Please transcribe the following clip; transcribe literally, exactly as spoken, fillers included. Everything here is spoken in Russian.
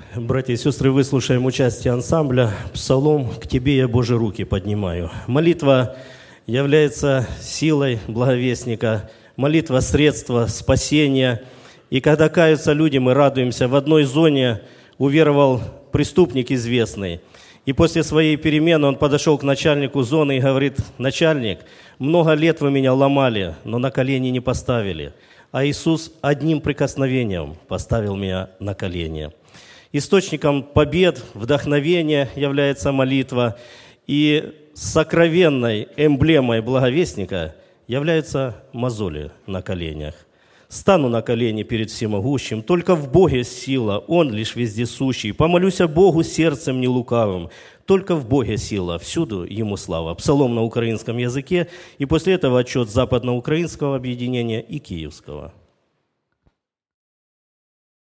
Братья и сестры, выслушаем участие ансамбля «Псалом к Тебе я, Боже, руки поднимаю». Молитва является силой благовестника, молитва – средство спасения. И когда каются люди, мы радуемся. В одной зоне уверовал преступник известный. И после своей перемены он подошел к начальнику зоны и говорит: «Начальник, много лет вы меня ломали, но на колени не поставили. А Иисус одним прикосновением поставил меня на колени». Источником побед, вдохновения является молитва, и сокровенной эмблемой благовестника являются мозоли на коленях. «Стану на колени перед всемогущим, только в Боге сила, Он лишь вездесущий. Помолюсь о Богу сердцем нелукавым, только в Боге сила, всюду Ему слава». Псалом на украинском языке, и после этого отчет Западноукраинского объединения и Киевского.